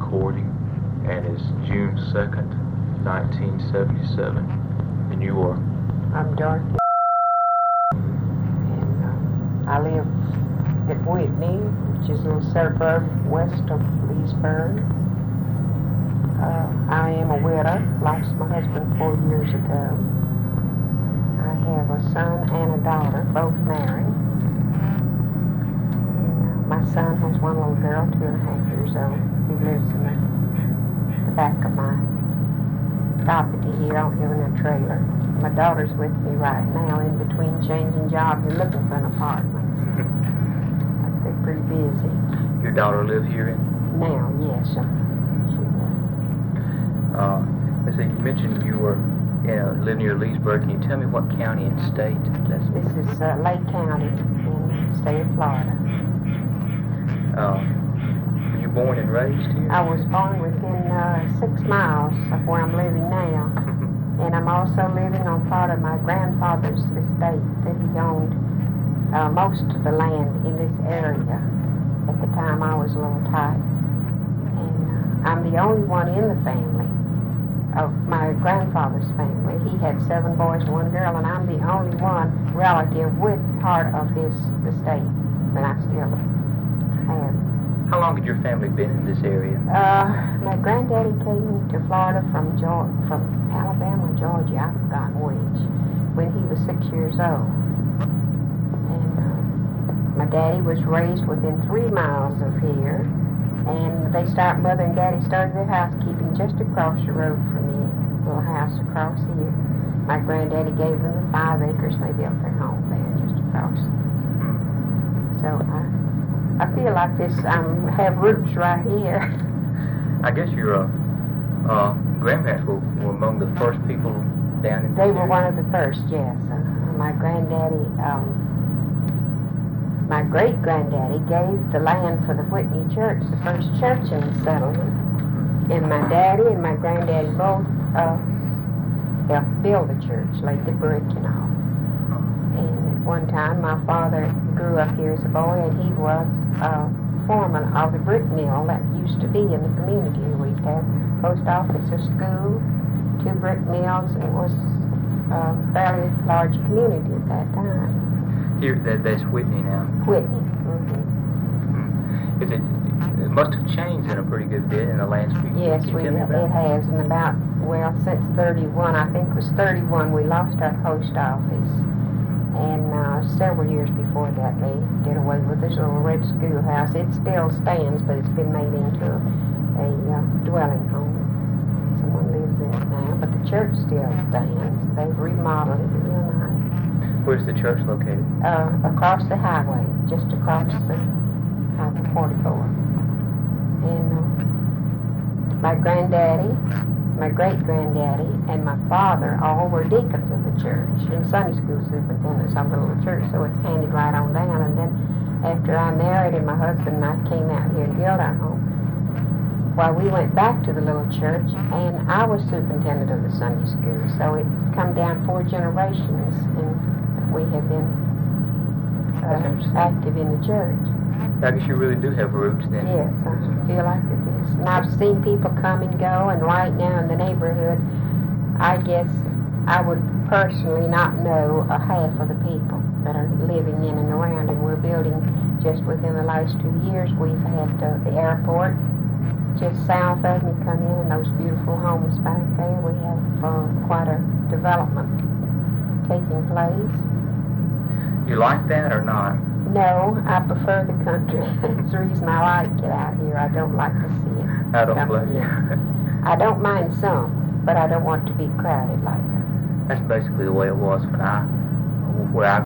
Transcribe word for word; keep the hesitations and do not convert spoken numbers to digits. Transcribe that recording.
recording, and it's June second, nineteen seventy-seven, and you are? I'm Dorothy, and uh, I live at Whitney, which is a little suburb west of Leesburg. Uh, I am a widow, lost my husband four years ago. I have a son and a daughter, both married. And uh, my son has one little girl, two and a half years old. He lives in the, the back of my property here. I don't live in a trailer. My daughter's with me right now in between changing jobs and looking for an apartment. They're pretty busy. Your daughter live here in? Now, yes. Uh, she does. Uh, let's see, you mentioned you were uh, live near Leesburg. Can you tell me what county and state that's in? This is uh, Lake County in the state of Florida. Uh, were you born and raised here? I was born within uh, six miles of where I'm living now. And I'm also living on part of my grandfather's estate that he owned uh, most of the land in this area at the time I was a little tight. And uh, I'm the only one in the family of my grandfather's family. He had seven boys and one girl, and I'm the only one relative with part of his estate that I still have. How long had your family been in this area? Uh, my granddaddy came to Florida from Georgia, from Alabama, Georgia, I've forgotten which, when he was six years old. And uh, my daddy was raised within three miles of here, and they start, mother and daddy started their housekeeping just across the road from me, a little house across here. My granddaddy gave them the five acres, and they built their home there just across. So I. I feel like this, I um, have roots right here. I guess your uh, uh, grandparents were, were among the first people down in this They were area. one of the first, yes. Uh, my granddaddy, um, my great-granddaddy gave the land for the Whitney Church, the first church in the settlement. And my daddy and my granddaddy both uh, helped build the church, laid the brick and all. And at one time, my father grew up here as a boy, and he was uh, foreman of the brick mill that used to be in the community. We'd have post office, a school, two brick mills, and it was a fairly large community at that time. Here, that, that's Whitney now. Whitney. Mm-hmm. Mm. Is it, it must have changed in a pretty good bit in the last few years. Yes, we, it has. And about, well, since thirty-one, I think it was thirty-one, we lost our post office. And uh, several years before that, they did away with this little red schoolhouse. It still stands, but it's been made into a, a uh, dwelling home. Someone lives in it now, but the church still stands. They've remodeled it real nice. Where's the church located? Uh, across the highway, just across the Highway forty-four. And uh, my granddaddy, my great-granddaddy, and my father all were deacons of the church and Sunday school superintendents of the little church, so it's handed right on down. And then after I married and my husband and I came out here and built our home, well, we went back to the little church, and I was superintendent of the Sunday school, so it's come down four generations, and we have been uh, active in the church. I guess you really do have roots then. Yes, I feel like it is. And I've seen people come and go, and right now in the neighborhood, I guess I would personally not know a half of the people that are living in and around, and we're building just within the last two years. We've had uh, the airport just south of me come in, and those beautiful homes back there. We have uh, quite a development taking place. You like that or not? No, I prefer the country. That's the reason I like it out here. I don't like to see it. I don't blame you. I don't mind some, but I don't want to be crowded like that. That's basically the way it was when I, where I